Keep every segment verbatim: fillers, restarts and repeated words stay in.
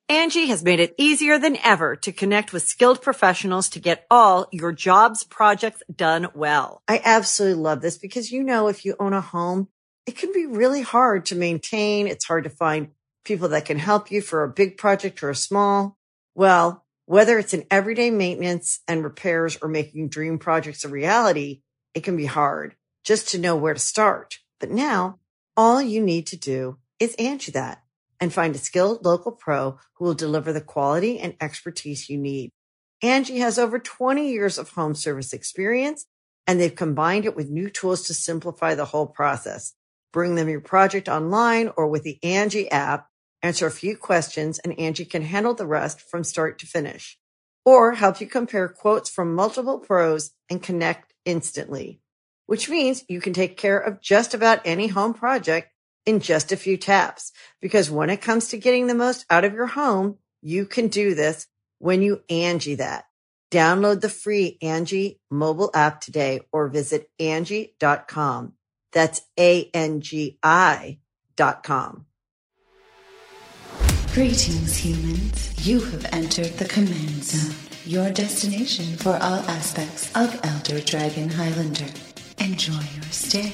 Angie has made it easier than ever to connect with skilled professionals to get all your jobs projects done well. I absolutely love this because, you know, if you own a home, it can be really hard to maintain. It's hard to find people that can help you for a big project or a small. Well, whether it's in everyday maintenance and repairs or making dream projects a reality, it can be hard just to know where to start. But now all you need to do is Angie that and find a skilled local pro who will deliver the quality and expertise you need. Angie has over twenty years of home service experience, and they've combined it with new tools to simplify the whole process. Bring them your project online or with the Angie app, answer a few questions, and Angie can handle the rest from start to finish. Or help you compare quotes from multiple pros and connect instantly, which means you can take care of just about any home project in just a few taps. Because when it comes to getting the most out of your home, you can do this when you Angie that. Download the free Angie mobile app today or visit Angie dot com. That's A N G I dot com. Greetings, humans. You have entered the Command Zone, your destination for all aspects of Elder Dragon Highlander. Enjoy your stay.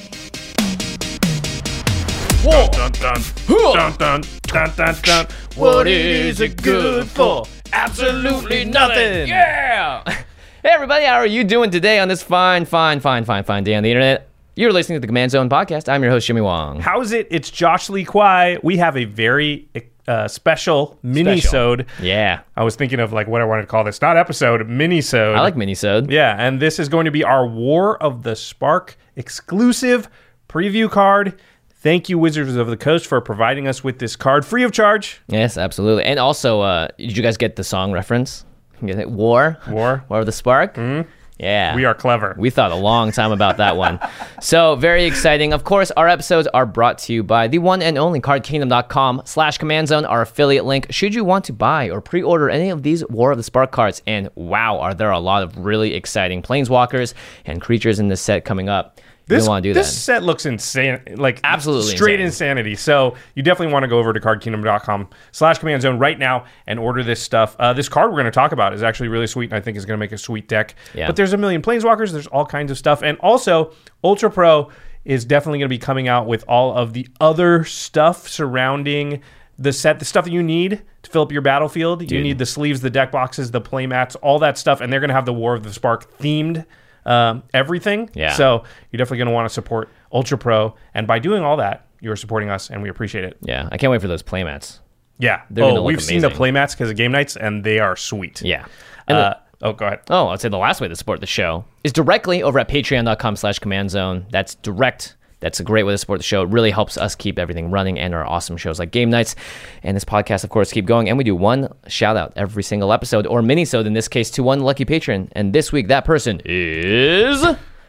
Whoa. Dun, dun, dun, dun, dun, dun, dun, dun. What is it good for? Absolutely nothing. Yeah. Hey, everybody, how are you doing today on this fine, fine, fine, fine, fine day on the internet? You're listening to the Command Zone podcast. I'm your host, Jimmy Wong. How's it? It's Josh Lee Kwai. We have a very uh, special mini-sode. Yeah. I was thinking of like what I wanted to call this. Not episode, mini-sode. I like mini-sode. Yeah, and this is going to be our War of the Spark exclusive preview card. Thank you, Wizards of the Coast, for providing us with this card free of charge. Yes, absolutely. And also, uh, did you guys get the song reference? Get it? War? War. War of the Spark? Mm-hmm. Yeah. We are clever. We thought a long time about that one. So, very exciting. Of course, our episodes are brought to you by the one and only cardkingdom.com slash command zone, our affiliate link. Should you want to buy or pre-order any of these War of the Spark cards, and wow, are there a lot of really exciting planeswalkers and creatures in this set coming up. You This, want to do this that. set looks insane, like Absolutely straight insane. insanity. So you definitely want to go over to cardkingdom.com slash command zone right now and order this stuff. Uh, this card we're going to talk about is actually really sweet, and I think is going to make a sweet deck. Yeah. But there's a million planeswalkers. There's all kinds of stuff. And also, Ultra Pro is definitely going to be coming out with all of the other stuff surrounding the set, the stuff that you need to fill up your battlefield. Dude. You need the sleeves, the deck boxes, the playmats, all that stuff. And they're going to have the War of the Spark themed Um, everything. Yeah. So you're definitely going to want to support Ultra Pro. And by doing all that, you're supporting us, and we appreciate it. Yeah, I can't wait for those playmats. Yeah. They're gonna oh, look we've seen the amazing. playmats because of game nights, and they are sweet. Yeah. And Uh, oh, go ahead. Oh, I'd say the last way to support the show is directly over at patreon.com slash command zone. That's direct. That's a great way to support the show. It really helps us keep everything running and our awesome shows like Game Nights and this podcast, of course, keep going. And we do one shout out every single episode, or mini-sode in this case, to one lucky patron. And this week, that person is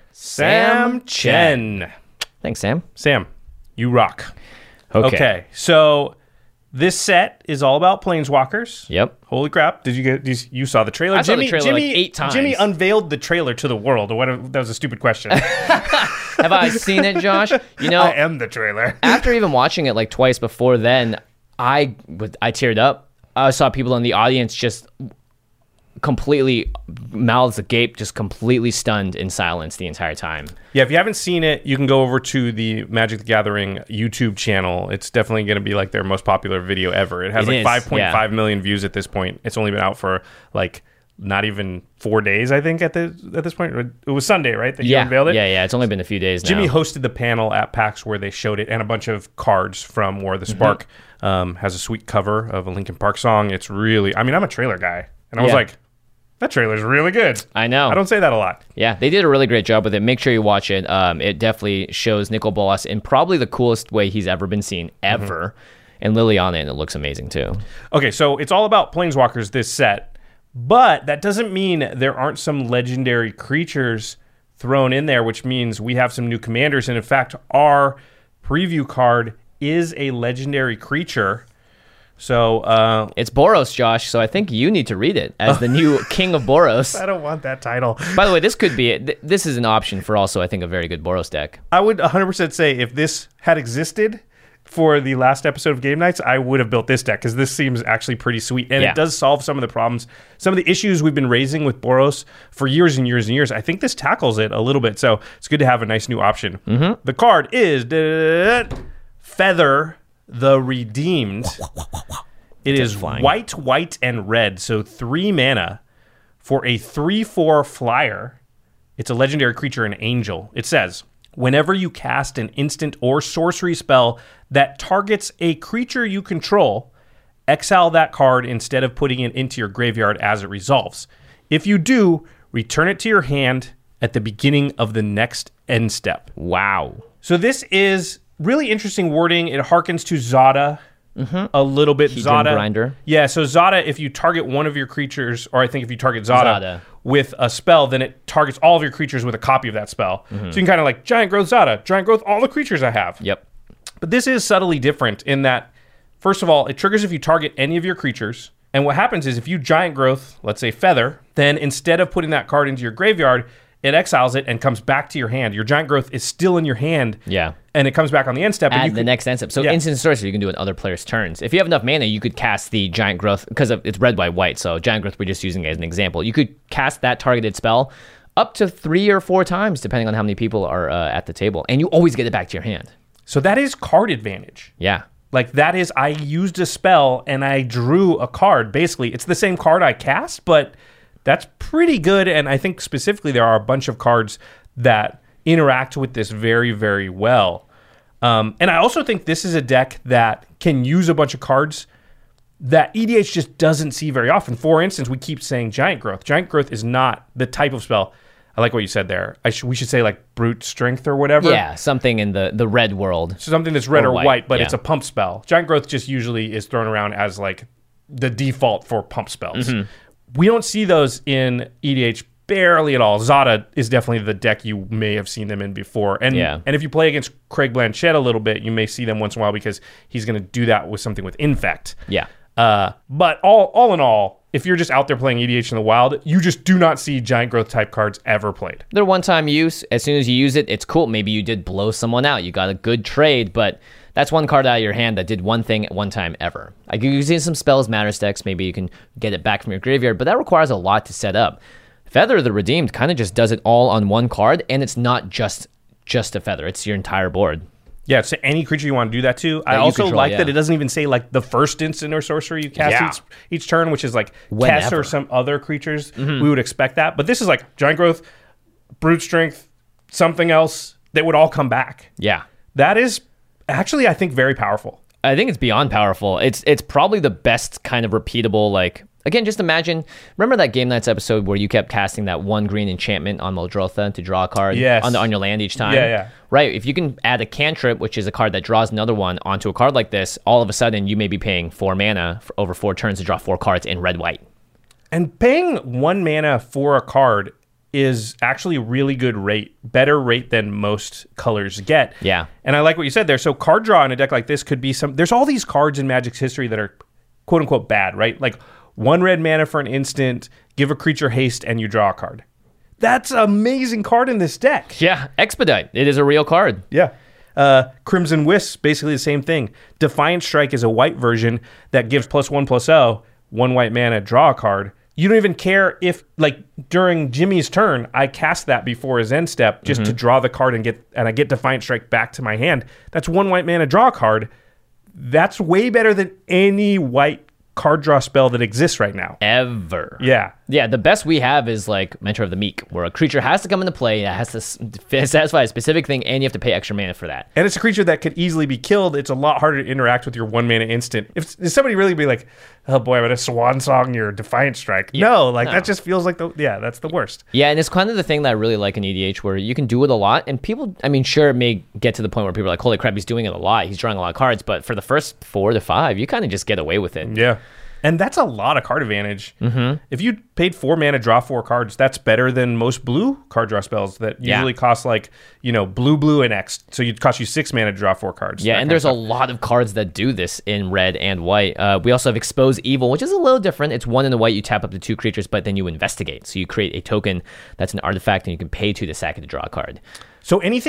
Sam Chen. Thanks, Sam. Sam, you rock. Okay. Okay. So this set is all about planeswalkers. Yep. Holy crap! Did you get? Did you, you saw the trailer? I saw the Jimmy, trailer Jimmy, like eight times. Jimmy unveiled the trailer to the world. What? A, that was a stupid question. Have I seen it, Josh? You know, I am the trailer. after even watching it like twice before then, I would- I teared up. I saw people in the audience just completely mouths agape, just completely stunned in silence the entire time. Yeah, if you haven't seen it, you can go over to the Magic the Gathering YouTube channel. It's definitely going to be like their most popular video ever. It has It like is, five point five yeah. million views at this point. It's only been out for like not even four days, I think, at the at this point. It was Sunday, right, that you Yeah, unveiled it? yeah, yeah. It's only been a few days now. Jimmy hosted the panel at PAX where they showed it, and a bunch of cards from War of the Spark. Mm-hmm. Um, has a sweet cover of a Linkin Park song. It's really, I mean, I'm a trailer guy, and I was Yeah. like, that trailer's really good. I know. I don't say that a lot. Yeah, they did a really great job with it. Make sure you watch it. Um, it definitely shows Nicol Bolas in probably the coolest way he's ever been seen, ever. Mm-hmm. And Liliana, and it looks amazing too. Okay, so it's all about planeswalkers, this set, but that doesn't mean there aren't some legendary creatures thrown in there, which means we have some new commanders. And in fact, our preview card is a legendary creature. So, uh, It's Boros, Josh, so I think you need to read it as the new King of Boros. I don't want that title. By the way, this could be it. Th- This is an option for also, I think, a very good Boros deck. I would one hundred percent say if this had existed, for the last episode of Game Nights, I would have built this deck because this seems actually pretty sweet. And Yeah. it does solve some of the problems, some of the issues we've been raising with Boros for years and years and years. I think this tackles it a little bit. So it's good to have a nice new option. Mm-hmm. The card is Feather the Redeemed. It is flying. white, white, and red. So three mana for a three four flyer. It's a legendary creature, an angel. It says, whenever you cast an instant or sorcery spell that targets a creature you control, exile that card instead of putting it into your graveyard as it resolves. If you do, return it to your hand at the beginning of the next end step. Wow. So this is really interesting wording. It harkens to Zada a little bit. Hedron Zada. Grinder. Yeah, so Zada, if you target one of your creatures, or I think if you target Zada, Zada. with a spell, then it targets all of your creatures with a copy of that spell. So you can kind of like Giant Growth Zada, Giant Growth all the creatures I have. Yep. But this is subtly different in that, first of all, it triggers if you target any of your creatures. And what happens is if you Giant Growth, let's say Feather, then instead of putting that card into your graveyard, it exiles it and comes back to your hand. Your Giant Growth is still in your hand. Yeah. And it comes back on the end step. and Add you the could- next end step. So Yeah. instant sorcery you can do on other players' turns. If you have enough mana, you could cast the Giant Growth, because it's red, white, white, so Giant Growth we're just using it as an example. You could cast that targeted spell up to three or four times, depending on how many people are uh, at the table, and you always get it back to your hand. So that is card advantage. Yeah. Like that is, I used a spell and I drew a card. Basically, it's the same card I cast, but that's pretty good. And I think specifically there are a bunch of cards that interact with this very, very well. Um, and I also think this is a deck that can use a bunch of cards that E D H just doesn't see very often. For instance, we keep saying Giant Growth. Giant Growth is not the type of spell. I like what you said there. I sh- we should say like Brute Strength or whatever. Yeah, something in the, the red world. So something that's red Or or, white, white, but yeah. it's a pump spell. Giant Growth just usually is thrown around as like the default for pump spells. Mm-hmm. We don't see those in E D H barely at all. Zada is definitely the deck you may have seen them in before. And Yeah. and if you play against Craig Blanchett a little bit, you may see them once in a while because he's going to do that with something with Infect. Yeah. Uh, but all all in all, if you're just out there playing E D H in the wild, you just do not see Giant Growth type cards ever played. They're one-time use. As soon as you use it, it's cool. Maybe you did blow someone out. You got a good trade, but that's one card out of your hand that did one thing at one time ever. Like you're using some spells, matter stacks, maybe you can get it back from your graveyard, but that requires a lot to set up. Feather the Redeemed kind of just does it all on one card, and it's not just just a feather. It's your entire board. Yeah, so any creature you want to do that to. I you also control, like yeah. that it doesn't even say like the first instant or sorcery you cast Yeah. each, each turn, which is like Whenever. Kess or some other creatures. We would expect that. But this is like Giant Growth, Brute Strength, something else that would all come back. Yeah. That is actually, I think, very powerful. I think it's beyond powerful. It's it's probably the best kind of repeatable, like, again, just imagine, remember that Game Nights episode where you kept casting that one green enchantment on Muldrotha to draw a card Yes. on, the, on your land each time? Yeah, yeah. Right, if you can add a cantrip, which is a card that draws another one, onto a card like this, all of a sudden you may be paying four mana for over four turns to draw four cards in red-white. And paying one mana for a card is actually really good rate, better rate than most colors get. Yeah. And I like what you said there. So card draw in a deck like this could be some, there's all these cards in Magic's history that are quote unquote bad, right? Like one red mana for an instant, give a creature haste, and you draw a card. That's an amazing card in this deck. Yeah, Expedite. It is a real card. Yeah. Uh, Crimson Wisp, basically the same thing. Defiant Strike is a white version that gives plus one plus oh, one white mana, draw a card. You don't even care if, like, during Jimmy's turn, I cast that before his end step just to draw the card and get and I get Defiant Strike back to my hand. That's one white mana, draw a card. That's way better than any white card draw spell that exists right now. Ever. Yeah. Yeah, the best we have is like Mentor of the Meek, where a creature has to come into play, that has to s- satisfy a specific thing, and you have to pay extra mana for that. And it's a creature that could easily be killed. It's a lot harder to interact with your one mana instant. If, if somebody really be like, oh boy, I'm going to swan song your Defiant Strike. no, like no. that just feels like the, yeah, that's the worst. Yeah, and it's kind of the thing that I really like in E D H, where you can do it a lot, and people, I mean, sure, it may get to the point where people are like, holy crap, he's doing it a lot, he's drawing a lot of cards, but for the first four to five, you kind of just get away with it. Yeah. And that's a lot of card advantage. Mm-hmm. If you paid four mana, draw four cards, that's better than most blue card draw spells that Yeah. usually cost like, you know, blue, blue, and X. So you'd cost you six mana to draw four cards. Yeah, that and kind there's of a lot of cards that do this in red and white. Uh, we also have Expose Evil, which is a little different. It's one in the white, you tap up to two creatures, but then you investigate. So you create a token that's an artifact, and you can pay two to sack it to draw a card. So anything that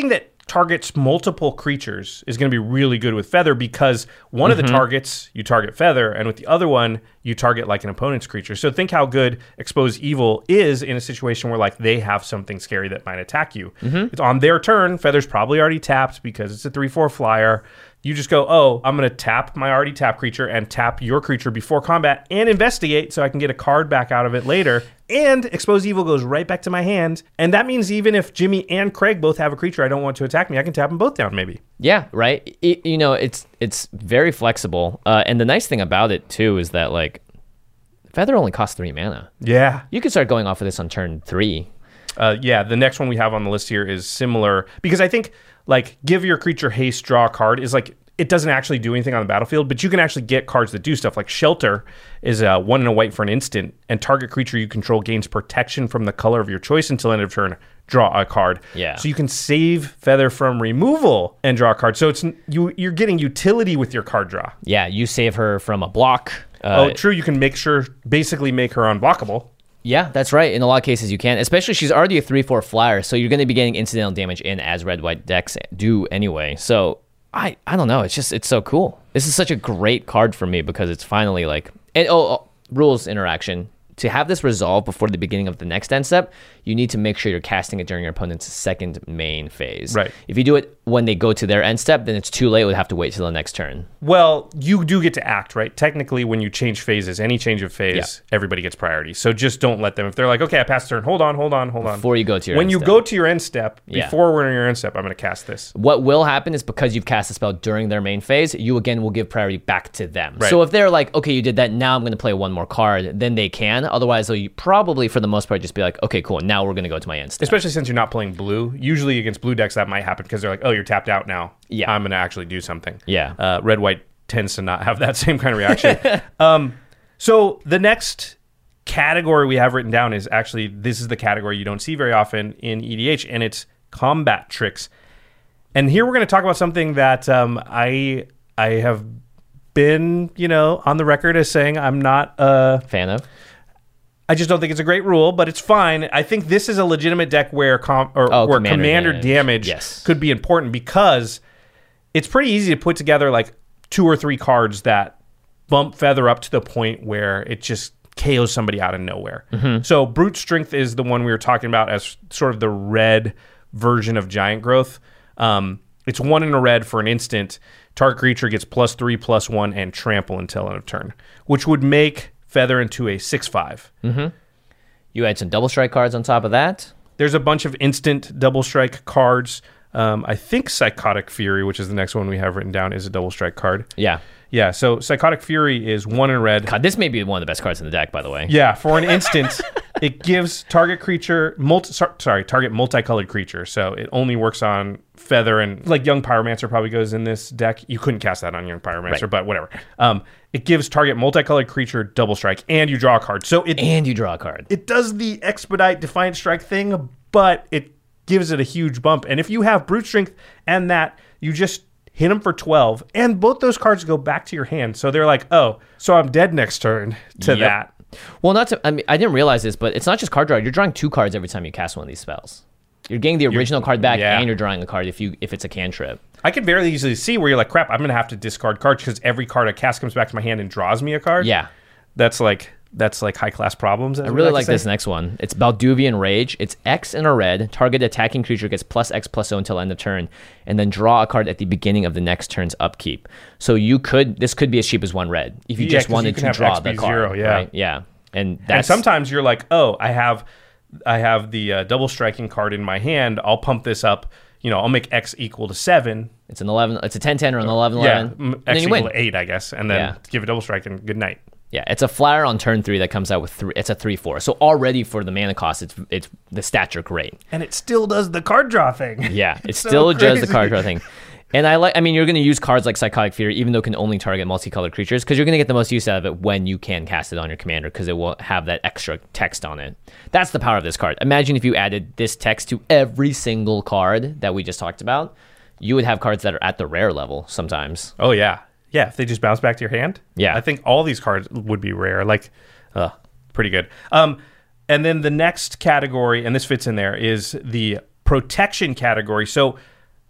targets multiple creatures is going to be really good with Feather, because one Mm-hmm. of the targets you target Feather, and with the other one you target like an opponent's creature. So think how good Expose Evil is in a situation where like they have something scary that might attack you. Mm-hmm. It's on their turn. Feather's probably already tapped because it's a three four flyer. You just go, oh, I'm going to tap my already tapped creature and tap your creature before combat and investigate so I can get a card back out of it later. And Expose Evil goes right back to my hand. And that means even if Jimmy and Craig both have a creature I don't want to attack me, I can tap them both down maybe. Yeah, right. It, you know, it's it's very flexible. Uh, and the nice thing about it, too, is that, like, Feather only costs three mana. Yeah. You could start going off of this on turn three. Uh, yeah, the next one we have on the list here is similar, because I think, like, give your creature haste, draw a card is like, it doesn't actually do anything on the battlefield, but you can actually get cards that do stuff. Like Shelter is a one and a white for an instant, and target creature you control gains protection from the color of your choice until end of turn. Draw a card. Yeah. So you can save Feather from removal and draw a card. So it's you you're getting utility with your card draw. Yeah, you save her from a block. Uh, oh, true. You can make sure, basically make her unblockable. Yeah, that's right. In a lot of cases, you can. Especially, she's already a three four flyer, so you're going to be getting incidental damage in as red-white decks do anyway. So I, I don't know. It's just, it's so cool. This is such a great card for me because it's finally like, and oh, oh rules interaction. To have this resolve before the beginning of the next end step, you need to make sure you're casting it during your opponent's second main phase. Right. If you do it when they go to their end step, then it's too late. We'd have to wait till the next turn. Well, you do get to act, right? Technically, when you change phases, any change of phase, Yeah. everybody gets priority. So just don't let them. If they're like, okay, I passed turn, hold on, hold on, hold on. Before you go to your When end you step. go to your end step, Yeah. before we're in your end step, I'm going to cast this. What will happen is because you've cast a spell during their main phase, you again will give priority back to them. Right. So if they're like, okay, you did that, now I'm going to play one more card, then they can. Otherwise, they'll you probably, for the most part, just be like, okay, cool, now we're going to go to my end step. Especially since you're not playing blue. Usually against blue decks, that might happen because they're like, oh, you're tapped out now. Yeah. I'm going to actually do something. Yeah. Uh, red, white tends to not have that same kind of reaction. um, so the next category we have written down is actually, this is the category you don't see very often in E D H, and it's combat tricks. And here we're going to talk about something that um, I I have been, you know, on the record as saying I'm not a Fan of? I just don't think it's a great rule, but it's fine. I think this is a legitimate deck where com- or Oh, where commander commander damage. damage, Yes. could be important, because it's pretty easy to put together like two or three cards that bump Feather up to the point where it just K Os somebody out of nowhere. Mm-hmm. So Brute Strength is the one we were talking about as sort of the red version of Giant Growth. Um, it's one in a red for an instant. Target creature gets plus three, plus one, and trample until end of turn, which would make Feather into a six five. You add some double strike cards on top of that. There's a bunch of instant double strike cards. Um, I think Psychotic Fury, which is the next one we have written down, is a double strike card. Yeah. Yeah, so Psychotic Fury is one in red. God, this may be one of the best cards in the deck, by the way. Yeah, for an instant, it gives target creature, multi, sorry, target multicolored creature. So it only works on Feather, and like Young Pyromancer probably goes in this deck. You couldn't cast that on Young Pyromancer, Right. but whatever. Um, it gives target multicolored creature double strike, and you draw a card. So it And you draw a card. it does the expedite Defiant Strike thing, but it gives it a huge bump. And if you have Brute Strength and that, you just hit them for twelve, and both those cards go back to your hand. So they're like, oh, so I'm dead next turn to Yep. that. Well, not to, I mean, I didn't realize this, but it's not just card draw. You're drawing two cards every time you cast one of these spells. You're getting the original card back, yeah. and you're drawing a card if you if it's a cantrip. I can very easily see where you're like, crap, I'm going to have to discard cards because every card I cast comes back to my hand and draws me a card. Yeah. That's like that's like high-class problems. I really like this next one. It's Balduvian Rage. It's X in a red. Target attacking creature gets plus X plus O until end of turn, and then draw a card at the beginning of the next turn's upkeep. So you could this could be as cheap as one red if you Yeah, just 'cause you wanted can to have draw X the be card. zero, yeah. Right? Yeah. And And that's sometimes you're like, oh, I have I have the uh, double striking card in my hand. I'll pump this up. You know, I'll make X equal to seven. it's an eleven. It's a ten ten or an eleven Yeah, eleven. m- and then X you equal win. to eight, I guess, and then Yeah. give a double strike and good night. Yeah, it's a flyer on turn three that comes out with three. It's a three four. So already for the mana cost, it's it's the stats are great. And it still does the card draw thing. Yeah, it So still does the crazy. card draw thing. And I like. I mean, you're going to use cards like Psychotic Fury, even though it can only target multicolored creatures, because you're going to get the most use out of it when you can cast it on your commander, because it will have that extra text on it. That's the power of this card. Imagine if you added this text to every single card that we just talked about. You would have cards that are at the rare level sometimes. Oh yeah, yeah. If they just bounce back to your hand, Yeah. I think all these cards would be rare. Like, uh, pretty good. Um, and then the next category, and this fits in there, is the protection category. So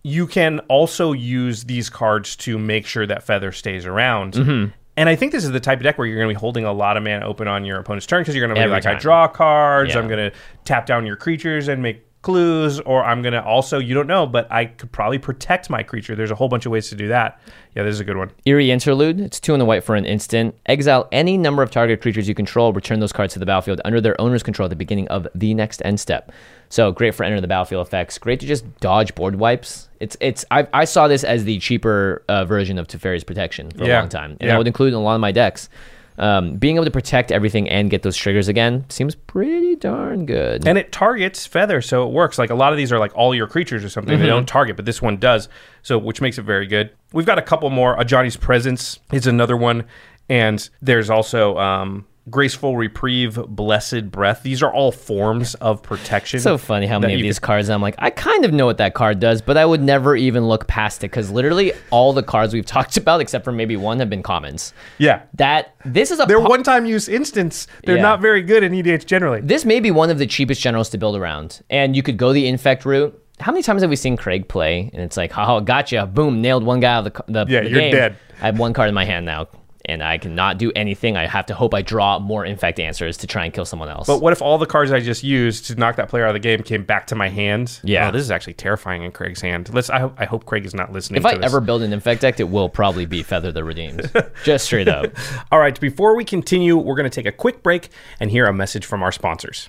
you can also use these cards to make sure that Feather stays around. Mm-hmm. And I think this is the type of deck where you're going to be holding a lot of mana open on your opponent's turn because you're going to be Every like, time. I draw cards, Yeah. I'm going to tap down your creatures and make clues, or I'm going to also, you don't know, but I could probably protect my creature. There's a whole bunch of ways to do that. Yeah, this is a good one. Eerie Interlude. It's two in the white for an instant. Exile any number of target creatures you control. Return those cards to the battlefield under their owner's control at the beginning of the next end step. So great for enter the battlefield effects. Great to just dodge board wipes. It's it's. I, I saw this as the cheaper uh, version of Teferi's Protection for a Yeah. long time, and Yeah. I would include it in a lot of my decks. Um, being able to protect everything and get those triggers again seems pretty darn good. And it targets Feather, so it works. Like a lot of these are like all your creatures or something. Mm-hmm. They don't target, but this one does, so which makes it very good. We've got a couple more. Uh, Johnny's Presence is another one, and there's also um, Graceful Reprieve, Blessed Breath. These are all forms of protection. It's so funny how that many of you these can- cards I'm like, I kind of know what that card does, but I would never even look past it because literally all the cards we've talked about, except for maybe one, have been commons. Yeah. That this is a They're po- one-time use instants. They're Yeah. not very good in E D H generally. This may be one of the cheapest generals to build around, and you could go the infect route. How many times have we seen Craig play? And it's like, haha, gotcha, boom, nailed one guy out of the, the, Yeah, the you're game. dead. I have one card in my hand now, and I cannot do anything. I have to hope I draw more infect answers to try and kill someone else. But what if all the cards I just used to knock that player out of the game came back to my hand? Yeah. Oh, this is actually terrifying in Craig's hand. Let's. I hope, I hope Craig is not listening if to I this. ever build an infect deck, it will probably be Feather the Redeemed. Just straight up. All right, before we continue, we're going to take a quick break and hear a message from our sponsors.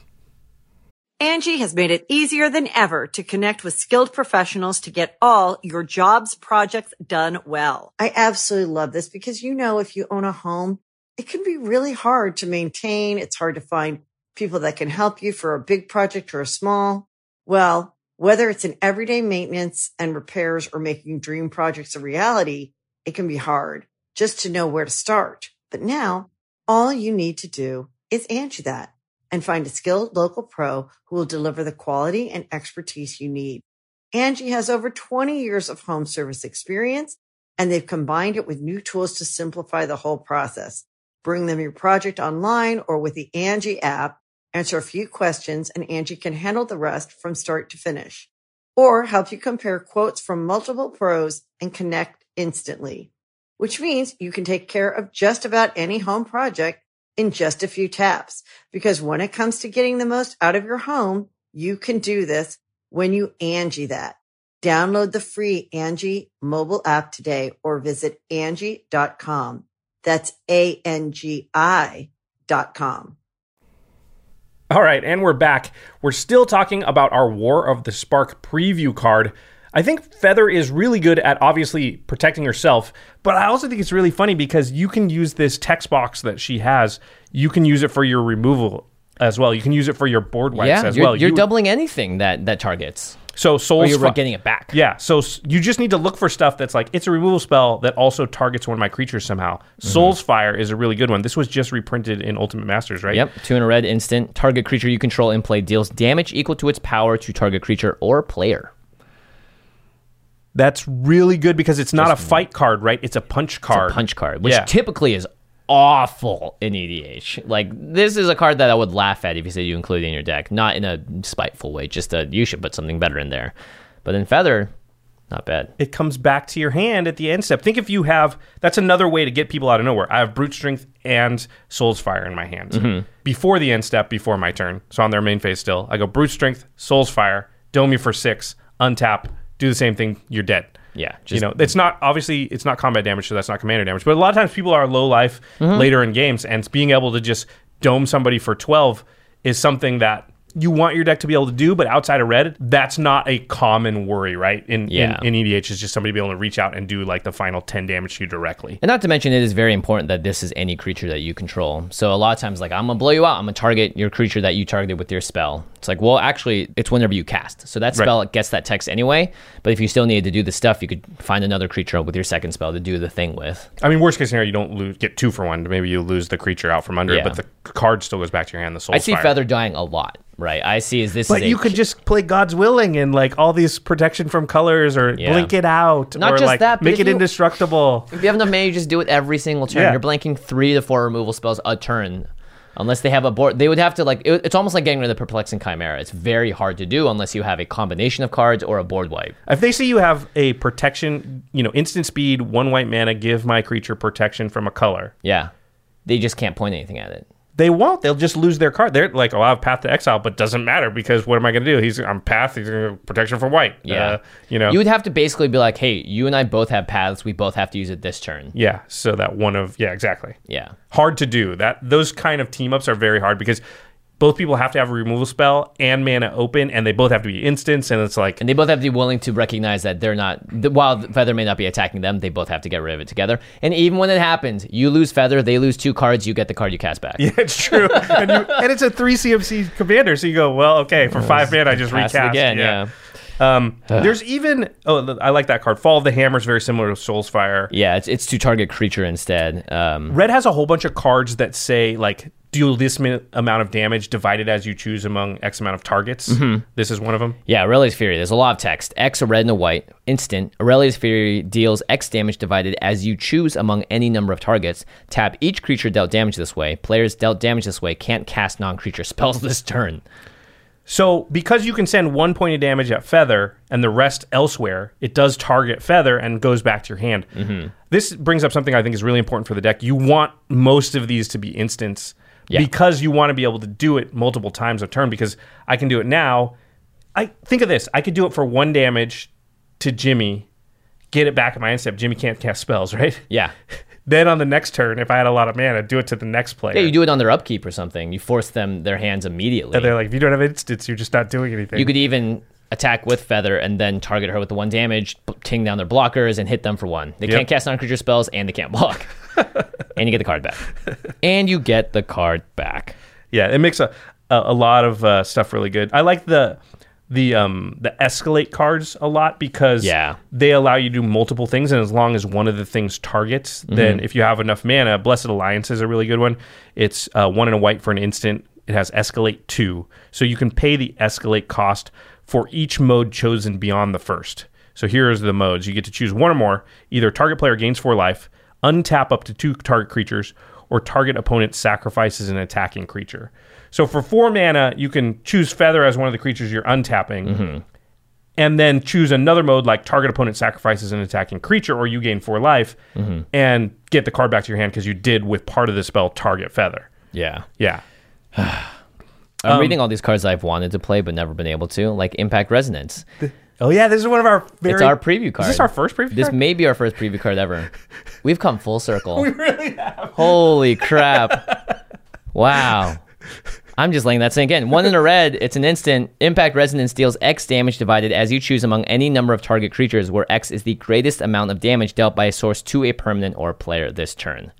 Angie has made it easier than ever to connect with skilled professionals to get all your jobs projects done well. I absolutely love this because, you know, if you own a home, it can be really hard to maintain. It's hard to find people that can help you for a big project or a small. Well, whether it's in everyday maintenance and repairs or making dream projects a reality, it can be hard just to know where to start. But now all you need to do is Angie that and find a skilled local pro who will deliver the quality and expertise you need. Angie has over twenty years of home service experience, and they've combined it with new tools to simplify the whole process. Bring them your project online or with the Angie app, answer a few questions, and Angie can handle the rest from start to finish. Or help you compare quotes from multiple pros and connect instantly, which means you can take care of just about any home project in just a few taps. Because when it comes to getting the most out of your home, you can do this when you Angie that. Download the free Angie mobile app today or visit Angie dot com. That's A N G I dot com. All right, and we're back. We're still talking about our War of the Spark preview card. I think Feather is really good at obviously protecting herself, but I also think it's really funny because you can use this text box that she has. You can use it for your removal as well. You can use it for your board wipes yeah, as you're, well. you're You- doubling anything that, that targets. So Or Soul's you're Fi- getting it back. Yeah, so s- you just need to look for stuff that's like, it's a removal spell that also targets one of my creatures somehow. Mm-hmm. Soul's Fire is a really good one. This was just reprinted in Ultimate Masters, right? Yep, two in a red instant. Target creature you control in play deals damage equal to its power to target creature or player. That's really good because it's not a fight card, right? It's a punch card. It's a punch card, which Yeah. typically is awful in E D H. Like, this is a card that I would laugh at if you said you include it in your deck. Not in a spiteful way, just a, you should put something better in there. But in Feather, not bad. It comes back to your hand at the end step. Think if you have, that's another way to get people out of nowhere. I have Brute Strength and Soul's Fire in my hand. Mm-hmm. Before the end step, before my turn. So on their main phase still. I go Brute Strength, Soul's Fire, dome you for six, untap, do the same thing, you're dead. Yeah, You just know, it's not, obviously, it's not combat damage, so that's not commander damage. But a lot of times people are low life Mm-hmm. later in games, and being able to just dome somebody for twelve is something that you want your deck to be able to do, but outside of red, that's not a common worry, right? In, Yeah. in, in E D H, is just somebody being able to reach out and do like the final ten damage to you directly. And not to mention, it is very important that this is any creature that you control. So a lot of times, like, I'm going to blow you out. I'm going to target your creature that you targeted with your spell. It's like, well, actually, it's whenever you cast. So that spell gets that text anyway. But if you still needed to do the stuff, you could find another creature with your second spell to do the thing with. I mean, worst case scenario, you don't lose, get two for one. Maybe you lose the creature out from under Yeah. it, but the card still goes back to your hand, the Soul's I see Fire. Feather dying a lot, right? I see is this But is you a, could just play God's Willing and like all these protection from colors or Yeah. blink it out Not or just like that, but make if it you- indestructible. If you have enough mana, you just do it every single turn. Yeah. You're blanking three to four removal spells a turn. Unless they have a board, they would have to like. It, it's almost like getting rid of the Perplexing Chimera. It's very hard to do unless you have a combination of cards or a board wipe. If they see you have a protection, you know, instant speed, one white mana, give my creature protection from a color. Yeah, they just can't point anything at it. They won't. They'll just lose their card. They're like, oh, I have Path to Exile, but doesn't matter because what am I going to do? He's I'm Path. He's gonna protection for white. Yeah, uh, you know, you would have to basically be like, hey, you and I both have paths. We both have to use it this turn. Yeah. So that one of yeah, exactly. Yeah. Hard to do. That those kind of team ups are very hard because both people have to have a removal spell and mana open, and they both have to be instants, and it's like... And they both have to be willing to recognize that they're not... While Feather may not be attacking them, they both have to get rid of it together. And even when it happens, you lose Feather, they lose two cards, you get the card you cast back. Yeah, it's true. and, you, and it's a three C M C commander, so you go, well, okay, for five mana, I just Cast recast. it again, yeah. yeah. Um, there's even... Oh, I like that card. Fall of the Hammer is very similar to Soulsfire. Yeah, it's, it's to target creature instead. Um, Red has a whole bunch of cards that say, like... deal this min- amount of damage divided as you choose among X amount of targets. Mm-hmm. This is one of them. Yeah, Aurelia's Fury. There's a lot of text. X, a red and a white. Instant. Aurelia's Fury deals X damage divided as you choose among any number of targets. Tap each creature dealt damage this way. Players dealt damage this way can't cast non-creature spells this turn. So because you can send one point of damage at Feather and the rest elsewhere, it does target Feather and goes back to your hand. Mm-hmm. This brings up something I think is really important for the deck. You want most of these to be instants. Yeah. Because you want to be able to do it multiple times a turn, because I can do it now. I think of this. I could do it for one damage to Jimmy, get it back in my end step. Jimmy can't cast spells, right? Yeah. Then on the next turn, if I had a lot of mana, do it to the next player. Yeah, you do it on their upkeep or something. You force them their hands immediately. And they're like, if you don't have instants, you're just not doing anything. You could even attack with Feather and then target her with the one damage, ting down their blockers, and hit them for one. They yep. can't cast non-creature spells, and they can't block. And you get the card back. And you get the card back. Yeah, it makes a a, a lot of uh, stuff really good. I like the the um the escalate cards a lot because yeah. they allow you to do multiple things, and as long as one of the things targets, mm-hmm. then if you have enough mana, Blessed Alliance is a really good one. It's uh, one and a white for an instant. It has escalate two, so you can pay the escalate cost for each mode chosen beyond the first. So here's the modes. You get to choose one or more. Either target player gains four life, untap up to two target creatures, or target opponent sacrifices an attacking creature. So for four mana, you can choose Feather as one of the creatures you're untapping, mm-hmm. and then choose another mode like target opponent sacrifices an attacking creature, or you gain four life, mm-hmm. and get the card back to your hand because you did with part of the spell target Feather. Yeah. Yeah. I'm um, reading all these cards I've wanted to play but never been able to, like Impact Resonance. The, oh yeah, this is one of our very... It's our preview card. Is this our first preview This card? may be our first preview card ever. We've come full circle. We really have. Holy crap. Wow. I'm just letting that sink in. One in a red, it's an instant. Impact Resonance deals X damage divided as you choose among any number of target creatures, where X is the greatest amount of damage dealt by a source to a permanent or player this turn.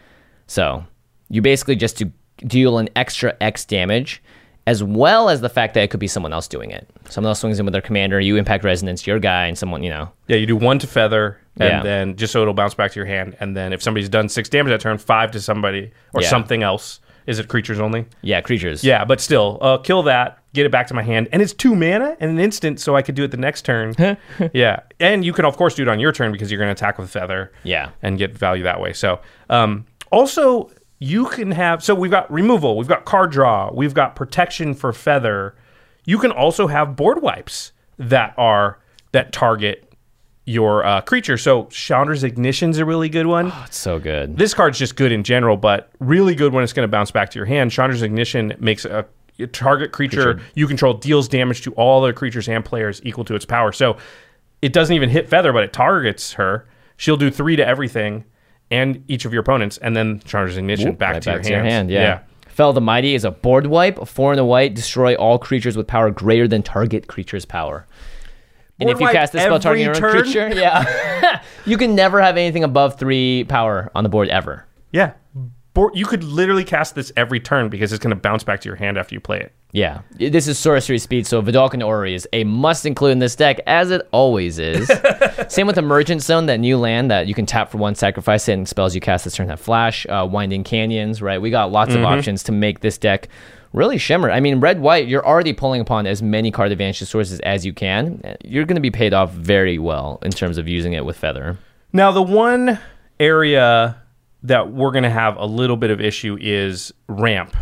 So, you basically just to deal an extra X damage, as well as the fact that it could be someone else doing it. Someone else swings in with their commander, you Impact Resonance, your guy, and someone, you know. Yeah, you do one to Feather, and yeah. then just so it'll bounce back to your hand, and then if somebody's done six damage that turn, five to somebody, or yeah. something else. Is it creatures only? Yeah, creatures. Yeah, but still, uh, kill that, get it back to my hand, and it's two mana and an instant, so I could do it the next turn. Yeah, and you can, of course, do it on your turn because you're going to attack with Feather yeah. and get value that way. So, um, also... You can have, so we've got removal, we've got card draw, we've got protection for Feather. You can also have board wipes that are, that target your uh, creature. So Chandra's Ignition's a really good one. Oh, it's so good. This card's just good in general, but really good when it's going to bounce back to your hand. Chandra's Ignition makes a, a target creature, creature you control deals damage to all other creatures and players equal to its power. So it doesn't even hit Feather, but it targets her. She'll do three to everything. And each of your opponents, and then Chandra's Ignition Ooh, back, right to, back your to your hand. Yeah. yeah. Fell the Mighty is a board wipe, a four and a white, destroy all creatures with power greater than target creature's power. And Board if you cast this spell targeting your own turn? creature, yeah, you can never have anything above three power on the board ever. Yeah. Board, you could literally cast this every turn because it's going to bounce back to your hand after you play it. Yeah. This is sorcery speed, so Vidalcan Orrery is a must include in this deck, as it always is. Same with Emergent Zone, that new land that you can tap for one, sacrifice it, and spells you cast this turn have flash. Uh, Winding Canyons, right? We got lots mm-hmm. of options to make this deck really shimmer. I mean, red-white, you're already pulling upon as many card advantage sources as you can. You're going to be paid off very well in terms of using it with Feather. Now, the one area that we're going to have a little bit of issue is ramp.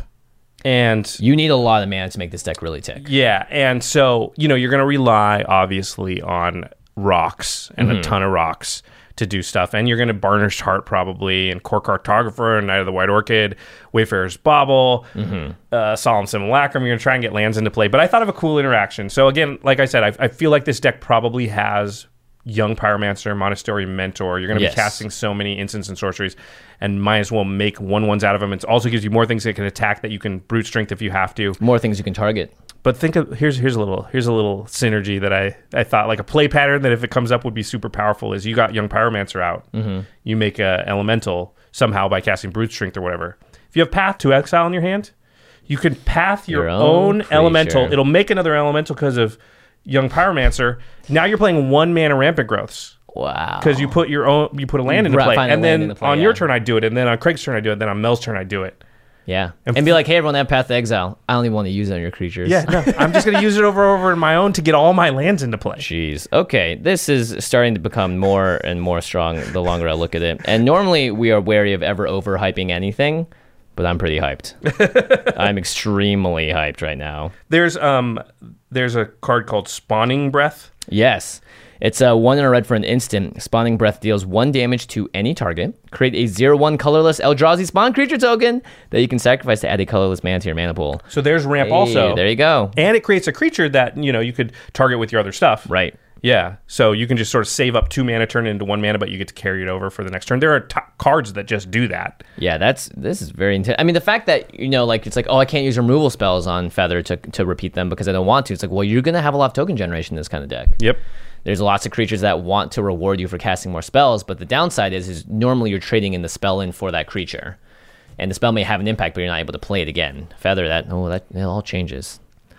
And you need a lot of mana to make this deck really tick. Yeah, and so, you know, you're going to rely, obviously, on rocks and mm-hmm. a ton of rocks to do stuff. And you're going to Burnished Heart, probably, and Core Cartographer, and Knight of the White Orchid, Wayfarer's Bauble, mm-hmm. uh, Solemn Simulacrum. You're going to try and get lands into play. But I thought of a cool interaction. So, again, like I said, I, I feel like this deck probably has Young Pyromancer, Monastery Mentor. You're going to yes. be casting so many instants and sorceries, and might as well make one ones out of them. It also gives you more things that can attack that you can brute strength if you have to. More things you can target. But think of here's here's a little here's a little synergy that I, I thought, like a play pattern that if it comes up would be super powerful is you got Young Pyromancer out. Mm-hmm. You make a elemental somehow by casting brute strength or whatever. If you have Path to Exile in your hand, you can path your, your own, own elemental. It'll make another elemental because of Young Pyromancer. Now you're playing one mana Rampant Growths. Wow. Because you put your own you put a land into play. And then play, on yeah. your turn I do it, and then on Craig's turn I do it, then on Mel's turn I do it. Yeah. And, and be like, hey everyone, I have Path to Exile. I don't even want to use it on your creatures. Yeah, no. I'm just gonna use it over over in my own to get all my lands into play. Jeez. Okay. This is starting to become more and more strong the longer I look at it. And normally we are wary of ever overhyping anything, but I'm pretty hyped. I'm extremely hyped right now. There's um there's a card called Spawning Breath. Yes. It's a one and a red for an instant. Spawning Breath deals one damage to any target. Create a zero one colorless Eldrazi spawn creature token that you can sacrifice to add a colorless mana to your mana pool. So there's ramp hey, also. There you go. And it creates a creature that, you know, you could target with your other stuff. Right. Yeah. So you can just sort of save up two mana, turn it into one mana, but you get to carry it over for the next turn. There are t- cards that just do that. Yeah, that's this is very intense. I mean, the fact that, you know, like it's like, oh, I can't use removal spells on Feather to to repeat them because I don't want to. It's like, well, you're going to have a lot of token generation in this kind of deck. Yep. There's lots of creatures that want to reward you for casting more spells, but the downside is, is normally you're trading in the spell in for that creature. And the spell may have an impact, but you're not able to play it again. Feather, that, oh, that it all changes.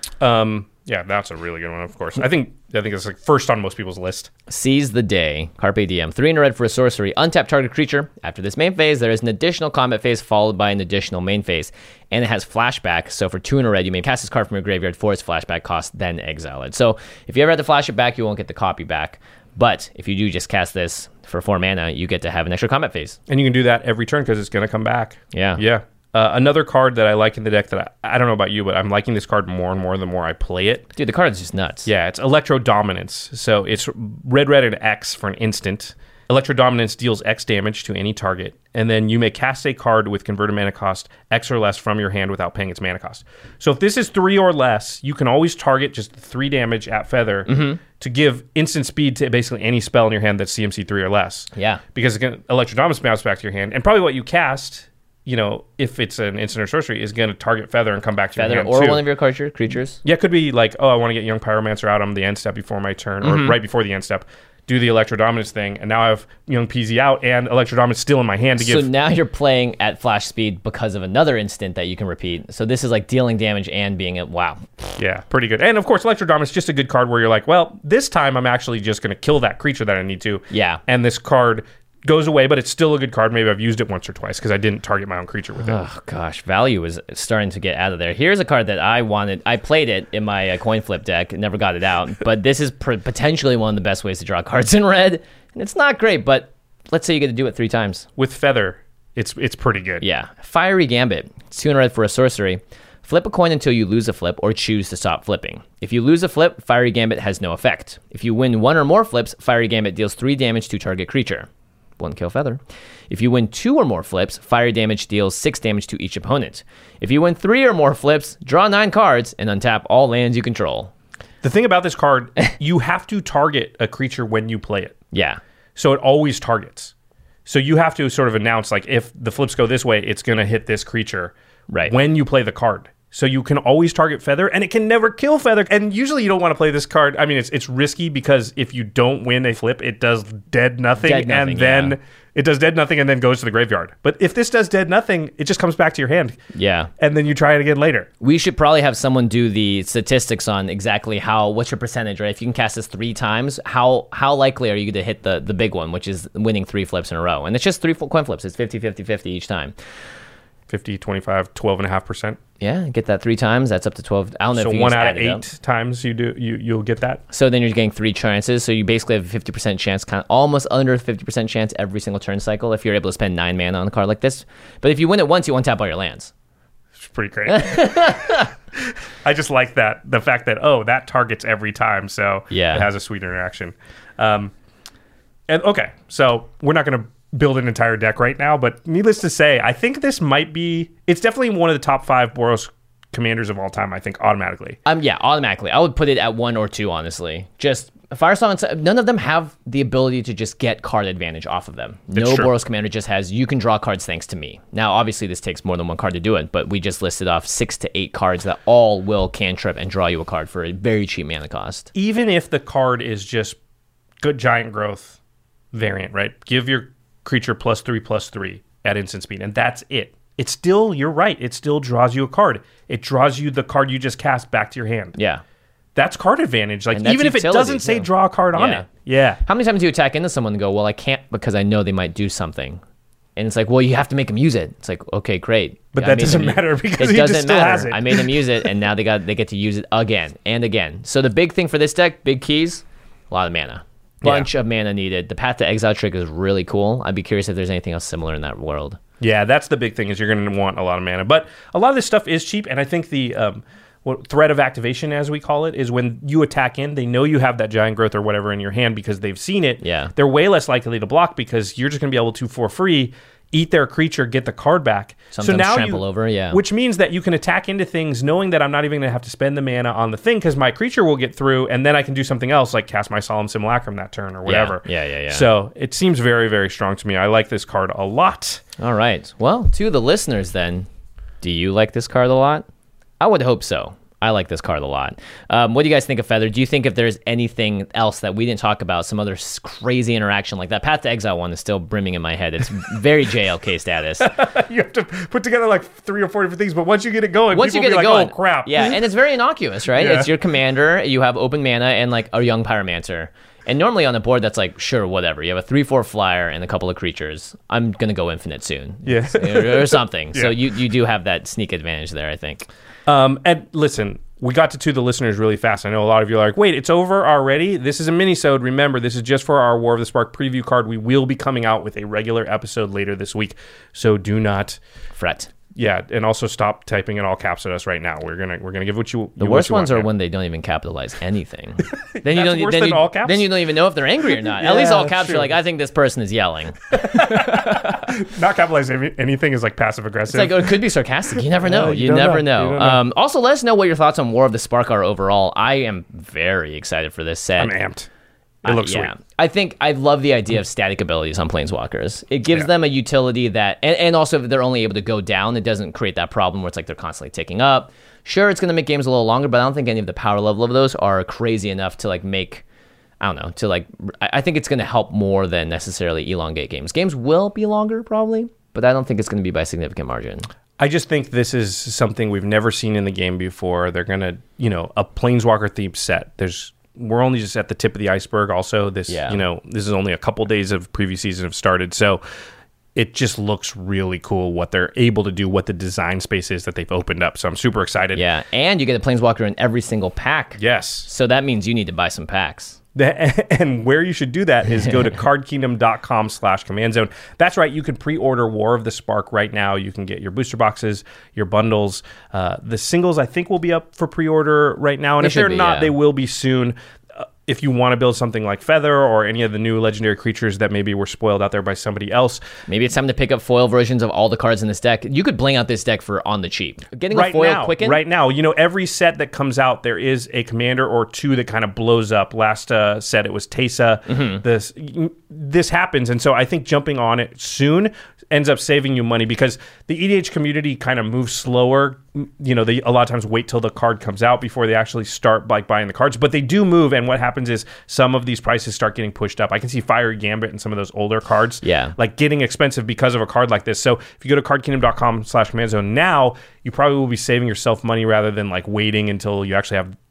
Um, yeah, that's a really good one, of course. I think I think it's like first on most people's list. Seize the Day. Carpe Diem. Three in a red for a sorcery. Untap target creature. After this main phase, there is an additional combat phase followed by an additional main phase. And it has flashback. So for two in a red, you may cast this card from your graveyard for its flashback cost, then exile it. So if you ever have to flash it back, you won't get the copy back. But if you do just cast this for four mana, you get to have an extra combat phase. And you can do that every turn because it's going to come back. Yeah. Yeah. Uh, another card that I like in the deck that I, I don't know about you, but I'm liking this card more and more the more I play it. Dude, the card is just nuts. Yeah, it's Electro Dominance. So it's red, red, and X for an instant. Electro Dominance deals X damage to any target, and then you may cast a card with converted mana cost X or less from your hand without paying its mana cost. So if this is three or less, you can always target just three damage at Feather mm-hmm. to give instant speed to basically any spell in your hand that's C M C three or less. Yeah. Because again, Electro Dominance bounce back to your hand, and probably what you cast, you know, if it's an instant or sorcery, is going to target Feather and come back to Feather your hand or too. one of your creature, creatures. Yeah, it could be like, oh, I want to get Young Pyromancer out on the end step before my turn, mm-hmm. or right before the end step. Do the Electro Dominance thing, and now I have Young P Z out and Electro Dominance still in my hand to give. So now you're playing at flash speed because of another instant that you can repeat. So this is like dealing damage and being at wow. Yeah, pretty good. And of course, Electro Dominance is just a good card where you're like, well, this time I'm actually just going to kill that creature that I need to. Yeah. And this card goes away, but it's still a good card. Maybe I've used it once or twice because I didn't target my own creature with it. Oh gosh, value is starting to get out of there. Here's a card that I wanted. I played it in my uh, coin flip deck, never got it out, but this is pr- potentially one of the best ways to draw cards in red. And it's not great, but let's say you get to do it three times. With Feather, it's it's pretty good. Yeah. Fiery Gambit. It's two in a red for a sorcery. Flip a coin until you lose a flip or choose to stop flipping. If you lose a flip, Fiery Gambit has no effect. If you win one or more flips, Fiery Gambit deals three damage to target creature. One kill Feather. If you win two or more flips, fire damage deals six damage to each opponent. If you win three or more flips, draw nine cards and untap all lands you control. The thing about this card, you have to target a creature when you play it. Yeah. So it always targets. So you have to sort of announce, like, if the flips go this way, it's going to hit this creature right when you play the card. So you can always target Feather, and it can never kill Feather. And usually you don't want to play this card. I mean, it's it's risky because if you don't win a flip, it does dead nothing, dead nothing and then yeah. it does dead nothing and then goes to the graveyard. But if this does dead nothing, it just comes back to your hand. Yeah. And then you try it again later. We should probably have someone do the statistics on exactly how, what's your percentage, right? If you can cast this three times, how how likely are you to hit the, the big one, which is winning three flips in a row? And it's just three coin flips. It's fifty, fifty, fifty each time. fifty, twenty-five, twelve and a half percent. Yeah, get that three times. That's up to twelve. I don't know So if you one can just out add of it eight up. times you do you you'll get that. So then you're getting three chances. So you basically have a fifty percent chance, kind of almost under a fifty percent chance every single turn cycle if you're able to spend nine mana on a card like this. But if you win it once, you untap all your lands. It's pretty great. I just like that. The fact that, oh, that targets every time. So Yeah. it has a sweet interaction. Um, and okay, so we're not going to build an entire deck right now, but needless to say, I think this might be, it's definitely one of the top five Boros commanders of all time, I think, automatically. Um, yeah, automatically. I would put it at one or two, honestly. Just Firesong, none of them have the ability to just get card advantage off of them. That's No true. Boros commander just has, you can draw cards thanks to me. Now, obviously, this takes more than one card to do it, but we just listed off six to eight cards that all will cantrip and draw you a card for a very cheap mana cost. Even if the card is just good giant growth variant, right? Give your creature plus three, plus three at instant speed, and that's it. It's still, you're right, it still draws you a card. It draws you the card you just cast back to your hand. Yeah. That's card advantage. Like, And that's even if it utility, doesn't say too. draw a card on Yeah. it. Yeah. How many times do you attack into someone and go, well, I can't because I know they might do something? And it's like, well, you have to make them use it. It's like, okay, great. But I that made doesn't them- matter because it he just doesn't still matter. has it. I made them use it, and now they got they get to use it again and again. So the big thing for this deck, big keys, a lot of mana. Bunch of mana needed. The Path to Exile trick is really cool. I'd be curious if there's anything else similar in that world. Yeah, that's the big thing is you're going to want a lot of mana. But a lot of this stuff is cheap, and I think the um, what threat of activation, as we call it, is when you attack in, they know you have that giant growth or whatever in your hand because they've seen it. Yeah. They're way less likely to block because you're just going to be able to, for free, eat their creature, get the card back. Sometimes so now trample you, over, yeah. Which means that you can attack into things knowing that I'm not even going to have to spend the mana on the thing because my creature will get through, and then I can do something else like cast my Solemn Simulacrum that turn or whatever. Yeah, yeah, yeah. So it seems very, very strong to me. I like this card a lot. All right. Well, to the listeners then, do you like this card a lot? I would hope so. I like this card a lot. Um, what do you guys think of Feather? Do you think if there's anything else that we didn't talk about, some other s- crazy interaction like that? Path to Exile one is still brimming in my head. It's very J L K status. You have to put together like three or four different things, but once you get it going, Once you people get will it be going, like, oh, crap. Yeah, and it's very innocuous, right? Yeah. It's your commander, you have open mana, and like a young Pyromancer. And normally on a board that's like, sure, whatever. You have a three four flyer and a couple of creatures. I'm going to go infinite soon. Yeah. or, or something. So Yeah. you, you do have that sneak advantage there, I think. Um, and listen, we got to to the listeners really fast. I know a lot of you are like, wait, it's over already? This is a mini-sode. Remember, this is just for our War of the Spark preview card. We will be coming out with a regular episode later this week. So do not... Fret. Yeah, and also stop typing in all caps at us right now. We're gonna we're gonna give what you The you worst what you ones want, are man. when they don't even capitalize anything. then you That's don't. worse then than you, all caps? Then you don't even know if they're angry or not. At Yeah, least all that's caps true. are like, I think this person is yelling. not capitalizing any- anything is like passive aggressive. It's like, oh, it could be sarcastic. You never know. Uh, you you don't never know. know. You don't know. Um, also, let us know what your thoughts on War of the Spark are overall. I am very excited for this set. I'm amped. It looks Uh, yeah. sweet. I think I love the idea of static abilities on Planeswalkers. It gives Yeah. them a utility that, and, and also if they're only able to go down, it doesn't create that problem where it's like they're constantly ticking up. Sure, it's going to make games a little longer, but I don't think any of the power level of those are crazy enough to like make, I don't know, to like, I I think it's going to help more than necessarily elongate games. Games will be longer probably, but I don't think it's going to be by a significant margin. I just think this is something we've never seen in the game before. They're gonna, you know, a Planeswalker themed set. There's we're only just at the tip of the iceberg. Also, this, Yeah. you know, this is only a couple days of preview season have started, so it just looks really cool what they're able to do, what the design space is that they've opened up. So I'm super excited. Yeah, and you get a Planeswalker in every single pack. Yes. So that means you need to buy some packs. The- and where you should do that is go to cardkingdom.com slash command zone. That's right. You can pre-order War of the Spark right now. You can get your booster boxes, your bundles. Uh, the singles, I think, will be up for pre-order right now. And They if they're should be, not, yeah. they will be soon. Uh, if you want to build something like Feather or any of the new legendary creatures that maybe were spoiled out there by somebody else. Maybe it's time to pick up foil versions of all the cards in this deck. You could bling out this deck for on the cheap. Getting Right a foil now, quicken. right now, you know, every set that comes out, there is a commander or two that kind of blows up. Last uh, set, it was Teysa. Mm-hmm. This this happens, and so I think jumping on it soon ends up saving you money because the E D H community kind of moves slower. You know, they a lot of times wait till the card comes out before they actually start like buying the cards, but they do move. And what happens is some of these prices start getting pushed up. I can see Fiery Gambit and some of those older cards, Yeah. like getting expensive because of a card like this. So if you go to cardkingdom.com slash command zone now, you probably will be saving yourself money rather than like waiting until you actually have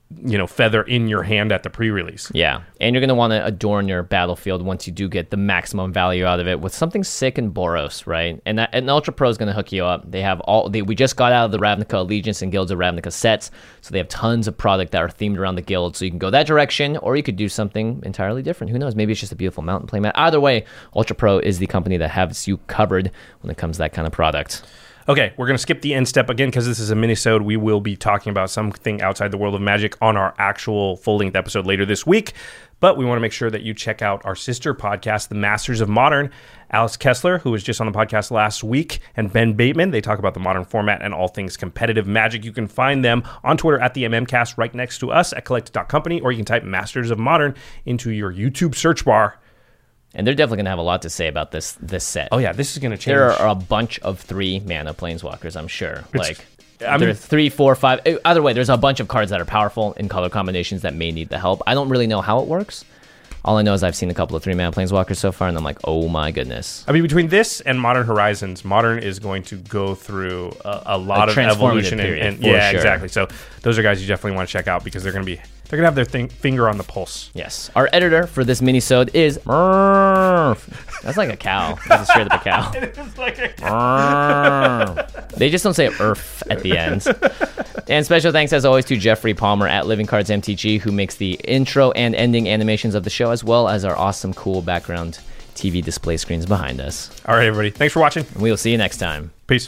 you know, feather in your hand at the pre-release. Yeah, and you're going to want to adorn your battlefield once you do get the maximum value out of it with something sick and Boros, right? And that and Ultra Pro is going to hook you up. They have all. They, we just got out of the Ravnica Allegiance and Guilds of Ravnica sets, so they have tons of product that are themed around the guild. So you can go that direction, or you could do something entirely different. Who knows? Maybe it's just a beautiful mountain playmat. Either way, Ultra Pro is the company that has you covered when it comes to that kind of product. Okay, we're going to skip the end step again because this is a mini-sode. We will be talking about something outside the world of Magic on our actual full-length episode later this week. But we want to make sure that you check out our sister podcast, The Masters of Modern. Alice Kessler, who was just on the podcast last week, and Ben Bateman. They talk about the modern format and all things competitive Magic. You can find them on Twitter at the MMcast, right next to us at collect dot company, or you can type Masters of Modern into your YouTube search bar. And they're definitely going to have a lot to say about this this set. Oh, yeah, this is going to change. There are a bunch of three mana planeswalkers, I'm sure. It's, like, I mean, there are three, four, five. Either way, there's a bunch of cards that are powerful in color combinations that may need the help. I don't really know how it works. All I know is I've seen a couple of three mana planeswalkers so far, and I'm like, oh my goodness. I mean, between this and Modern Horizons, Modern is going to go through a, a lot A of evolution. period, and, and for yeah, sure. exactly. So those are guys you definitely want to check out because they're going to be they're going to have their thing, finger on the pulse. Yes. Our editor for this mini-sode is Murph. That's like a cow. That's straight up a cow. It is like a cow. They just don't say Earth at the end. And special thanks, as always, to Jeffrey Palmer at Living Cards M T G, who makes the intro and ending animations of the show, as well as our awesome, cool background T V display screens behind us. All right, everybody. Thanks for watching. And we will see you next time. Peace.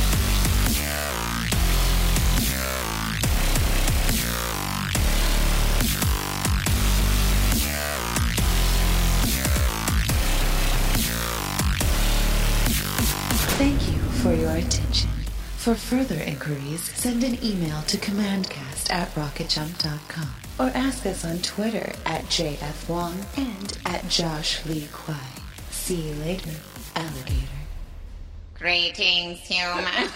Thank you for your attention. For further inquiries, send an email to commandcast at rocket jump dot com or ask us on Twitter at J F Wong and at Josh Lee Kwai. See you later, alligator. Greetings, humans.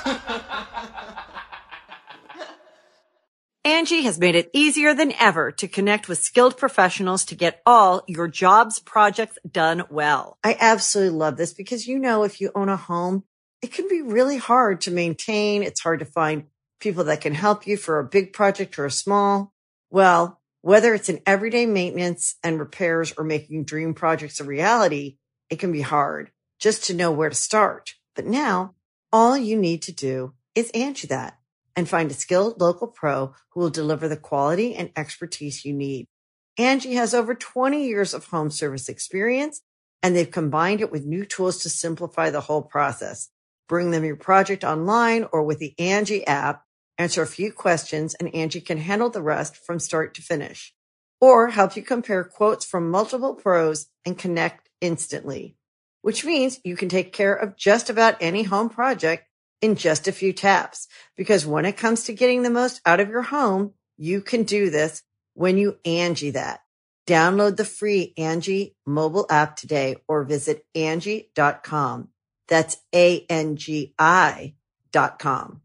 Angie has made it easier than ever to connect with skilled professionals to get all your jobs projects done well. I absolutely love this because, you know, if you own a home, it can be really hard to maintain. It's hard to find people that can help you for a big project or a small. Well, whether it's in everyday maintenance and repairs or making dream projects a reality, it can be hard just to know where to start. But now all you need to do is Angie that and find a skilled local pro who will deliver the quality and expertise you need. Angie has over twenty years of home service experience, and they've combined it with new tools to simplify the whole process. Bring them your project online or with the Angie app, answer a few questions, and Angie can handle the rest from start to finish. Or help you compare quotes from multiple pros and connect instantly, which means you can take care of just about any home project in just a few taps. Because when it comes to getting the most out of your home, you can do this when you Angie that. Download the free Angie mobile app today or visit Angie dot com. That's A N G I dot com.